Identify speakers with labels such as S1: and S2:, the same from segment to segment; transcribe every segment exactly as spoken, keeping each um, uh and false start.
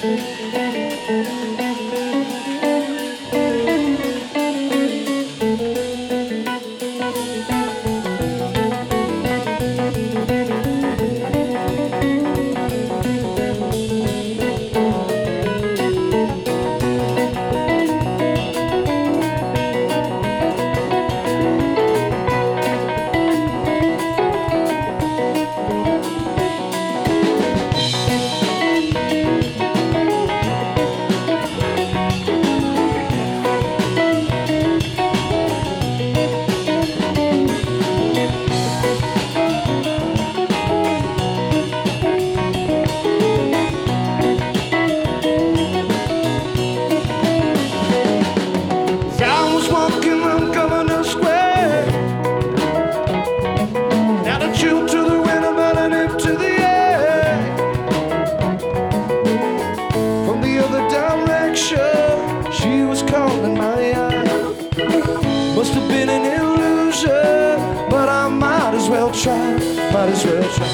S1: Must have been an illusion, but I might as well try, might as well try.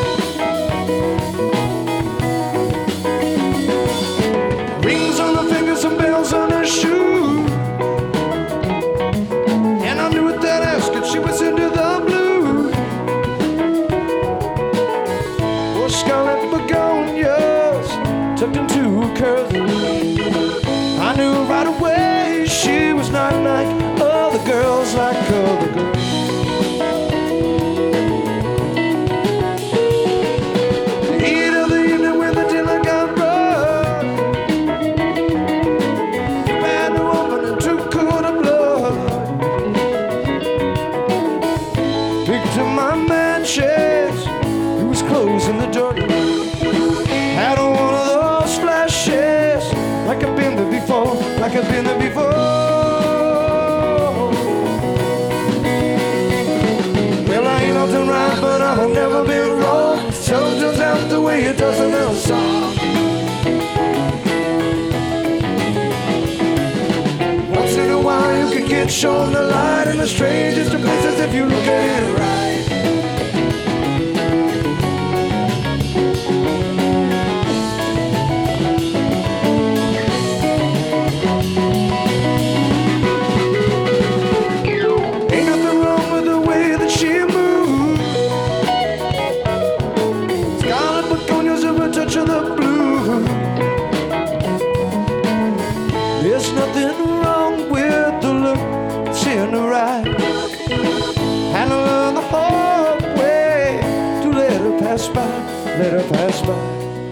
S1: Rings on her fingers and bells on her shoe, and I knew at that asket she was into the blue. Oh, scarlet begonias tucked into her curls. I knew right away she was not like other girls, like other girls. The heat of the evening when the dinner got rough, you had no woman and too cool to blood. Picked up my matches, he was closing the door. Had on one of those flashes, like I've been there before, like I've been there before. Right, but I've never been wrong. Seldom turns out the way it does another song. Once in a while you can get shown the light in the strangest of places if you look at it right. Ain't nothing wrong with the way that she moves. Touch of the blue. There's nothing wrong with the look that's in her eye, and I learned the hard way to let her pass by, let her pass by.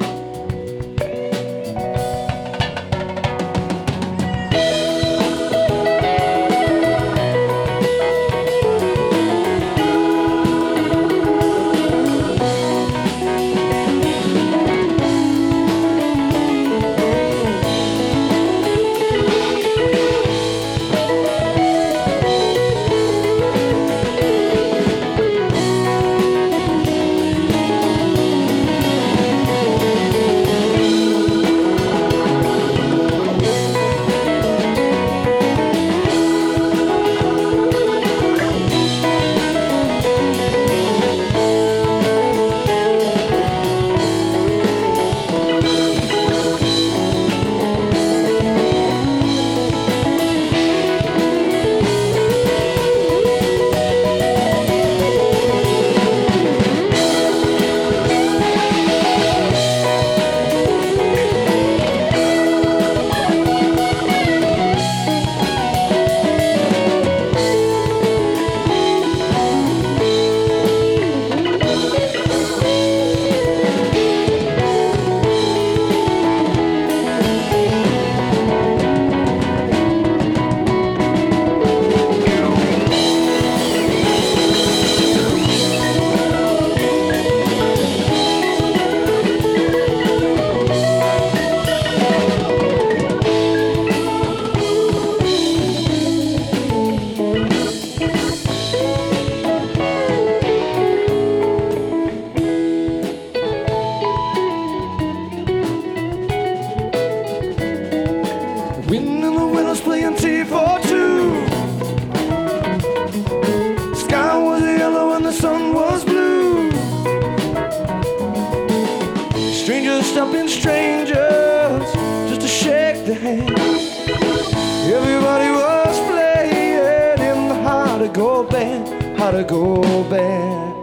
S1: Wind in the willows playing T for two. Sky was yellow and the sun was blue. Strangers stopping strangers a hand. Everybody was playing in the How to Go band, How to Go band.